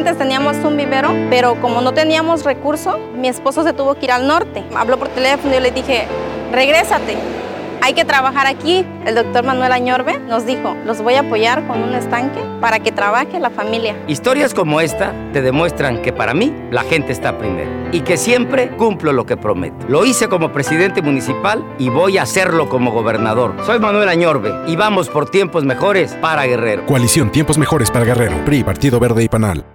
antes teníamos un vivero, pero como no teníamos recurso, mi esposo se tuvo que ir al norte. Habló por teléfono y yo le dije, regrésate, hay que trabajar aquí. El doctor Manuel Añorbe nos dijo, los voy a apoyar con un estanque para que trabaje la familia. Historias como esta te demuestran que para mí la gente está primero y que siempre cumplo lo que prometo. Lo hice como presidente municipal y voy a hacerlo como gobernador. Soy Manuel Añorbe y vamos por tiempos mejores para Guerrero. Coalición Tiempos Mejores para Guerrero. PRI, Partido Verde y PANAL.